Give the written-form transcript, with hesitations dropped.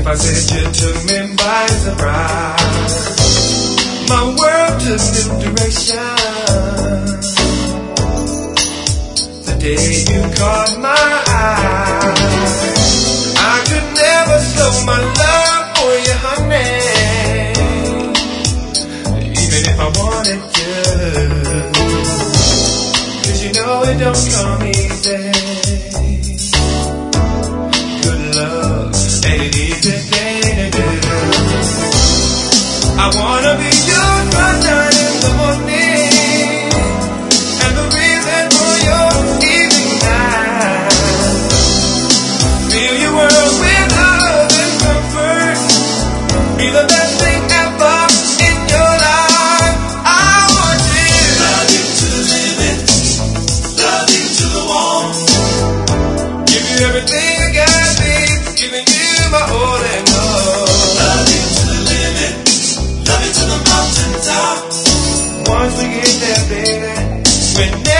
if I said you took me by surprise? My world took new direction the day you caught my eye. I could never slow my love for you, honey, even if I wanted to, 'cause you know it don't come easy. Good love ain't an easy thing to do. I wanna be your sunshine in the morning and the reason for your evening night. Fill your world with love and comfort. Be the best thing ever in your life. I want you. Love you to the limit. Love you to the wall. Give you everything I got, babe. Giving you my all and all. Love you to the limit. Love you to the mountaintop. Once we get there, baby, we're